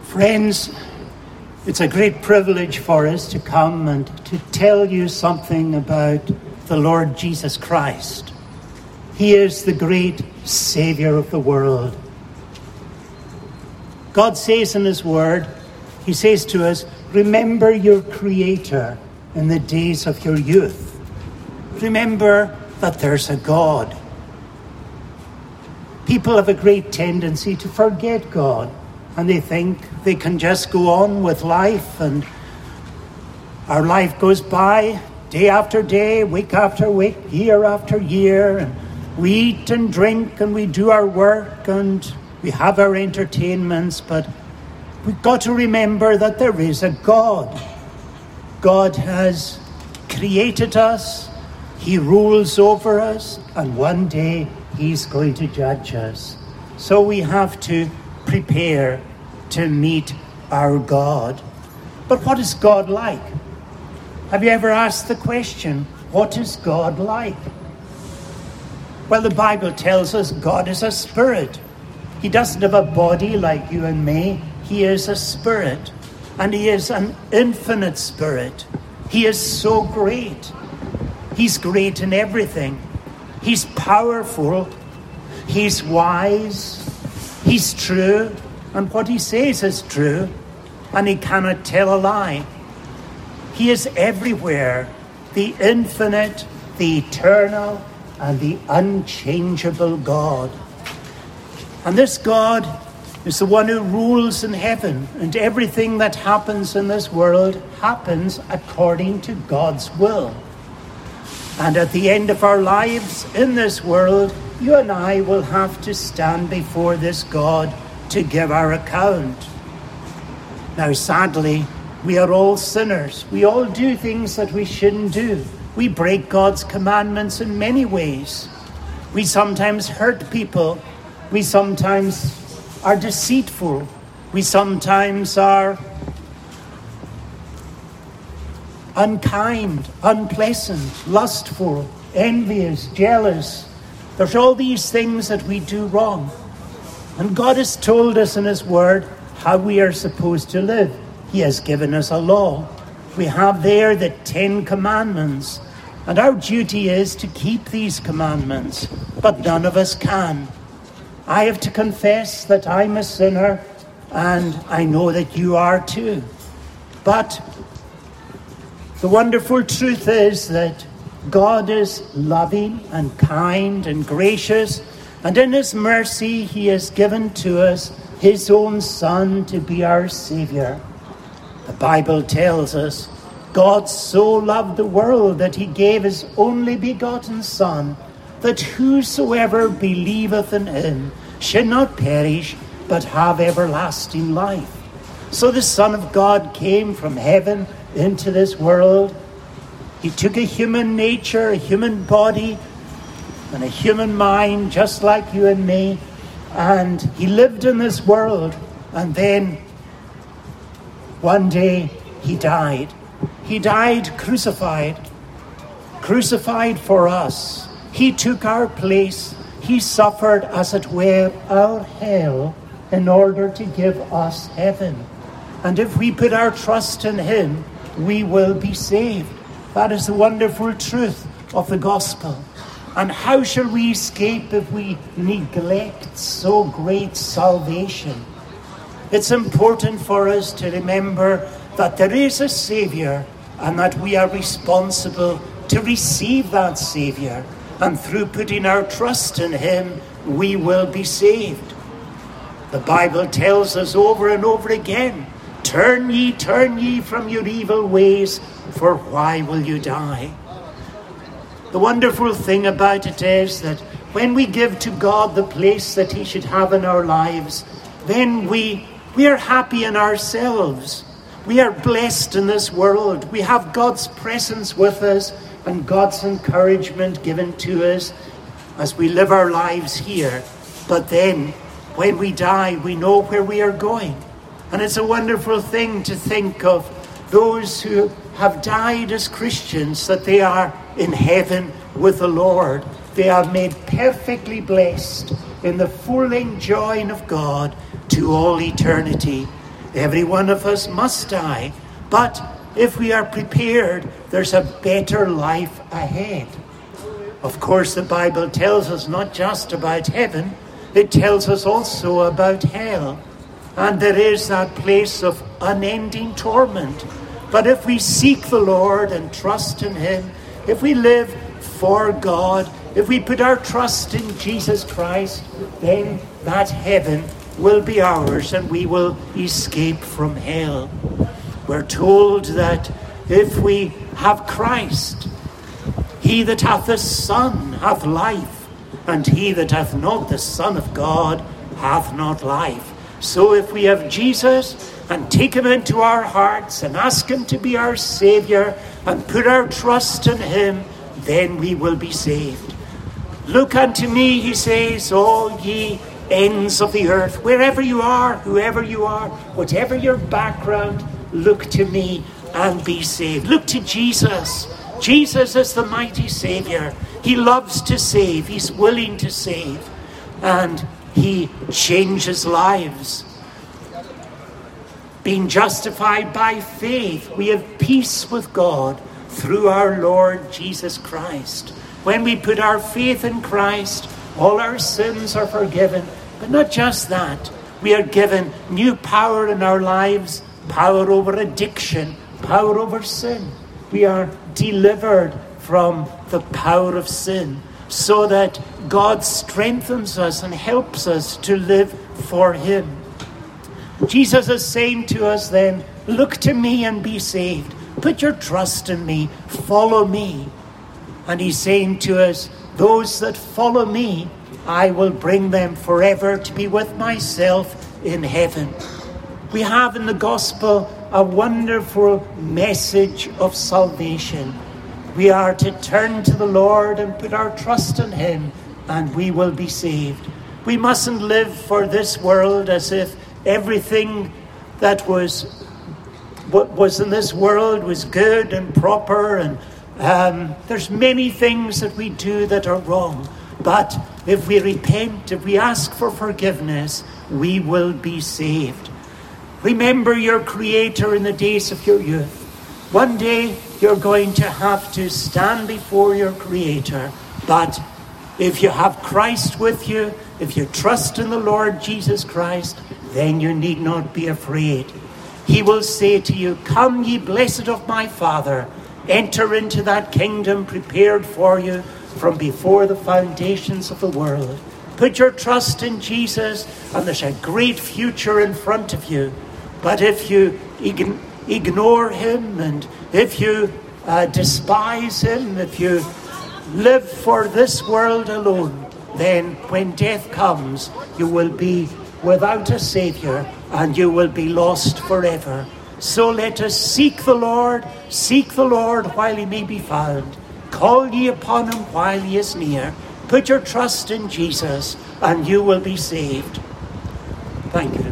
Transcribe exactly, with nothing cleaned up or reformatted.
Friends, it's a great privilege for us to come and to tell you something about the Lord Jesus Christ. He is the great Savior of the world. God says in His Word, He says to us, remember your Creator in the days of your youth. Remember that there's a God. People have a great tendency to forget God, and they think they can just go on with life, and our life goes by day after day, week after week, year after year, and we eat and drink and we do our work and we have our entertainments, but we've got to remember that there is a God. God has created us, He rules over us, and one day He's going to judge us. So we have to prepare to meet our God. But what is God like? Have you ever asked the question, what is God like? Well, the Bible tells us God is a spirit. He doesn't have a body like you and me. He is a spirit, and He is an infinite spirit. He is so great. He's great in everything. He's powerful. He's wise. He's true. And what He says is true. And He cannot tell a lie. He is everywhere. The infinite, the eternal, and the unchangeable God. And this God is the one who rules in heaven. And everything that happens in this world happens according to God's will. And at the end of our lives in this world, you and I will have to stand before this God to give our account. Now, sadly, we are all sinners. We all do things that we shouldn't do. We break God's commandments in many ways. We sometimes hurt people. We sometimes are deceitful. We sometimes are unkind, unpleasant, lustful, envious, jealous. There's all these things that we do wrong. And God has told us in His Word how we are supposed to live. He has given us a law. We have there the Ten Commandments. And our duty is to keep these commandments. But none of us can. I have to confess that I'm a sinner, and I know that you are too. But the wonderful truth is that God is loving and kind and gracious, and in His mercy He has given to us His own Son to be our Savior. The Bible tells us, God so loved the world that He gave His only begotten Son, that whosoever believeth in Him should not perish, but have everlasting life. So the Son of God came from heaven into this world. He took a human nature, a human body, and a human mind, just like you and me, and He lived in this world, and then one day He died. He died crucified, crucified for us. He took our place. He suffered, as it were, our hell in order to give us heaven. And if we put our trust in Him, we will be saved. That is the wonderful truth of the gospel. And how shall we escape if we neglect so great salvation? It's important for us to remember that there is a Savior, and that we are responsible to receive that Savior. And through putting our trust in Him, we will be saved. The Bible tells us over and over again, turn ye, turn ye from your evil ways, for why will you die? The wonderful thing about it is that when we give to God the place that He should have in our lives, then we, we are happy in ourselves. We are blessed in this world. We have God's presence with us and God's encouragement given to us as we live our lives here. But then, when we die, we know where we are going. And it's a wonderful thing to think of those who have died as Christians, that they are in heaven with the Lord. They are made perfectly blessed in the full enjoying of God to all eternity. Every one of us must die, but if we are prepared, there's a better life ahead. Of course, the Bible tells us not just about heaven, it tells us also about hell. And there is that place of unending torment. But if we seek the Lord and trust in him, if we live for God, if we put our trust in Jesus Christ, then that heaven will be ours and we will escape from hell. We're told that if we have Christ, he that hath the Son hath life, and he that hath not the Son of God hath not life. So if we have Jesus and take him into our hearts and ask him to be our Saviour and put our trust in him, then we will be saved. Look unto me, he says, all ye ends of the earth, wherever you are, whoever you are, whatever your background, look to me and be saved. Look to Jesus. Jesus is the mighty Saviour. He loves to save. He's willing to save. And he changes lives. Being justified by faith, we have peace with God through our Lord Jesus Christ. When we put our faith in Christ, all our sins are forgiven. But not just that. We are given new power in our lives, power over addiction, power over sin. We are delivered from the power of sin so that God strengthens us and helps us to live for him. Jesus is saying to us then, look to me and be saved. Put your trust in me. Follow me. And he's saying to us, those that follow me, I will bring them forever to be with myself in heaven. We have in the gospel a wonderful message of salvation. We are to turn to the Lord and put our trust in him, and we will be saved. We mustn't live for this world as if everything that was what was in this world was good and proper, and um, there's many things that we do that are wrong. But if we repent, if we ask for forgiveness, we will be saved. Remember your Creator in the days of your youth. One day you're going to have to stand before your Creator. But if you have Christ with you, if you trust in the Lord Jesus Christ, then you need not be afraid. He will say to you, come ye blessed of my Father, enter into that kingdom prepared for you from before the foundations of the world. Put your trust in Jesus, and there's a great future in front of you. But if you ign- ignore him, and if you uh, despise him, if you live for this world alone, then when death comes, you will be without a Saviour, and you will be lost forever. So let us seek the Lord, seek the Lord while he may be found. Call ye upon him while he is near. Put your trust in Jesus, and you will be saved. Thank you.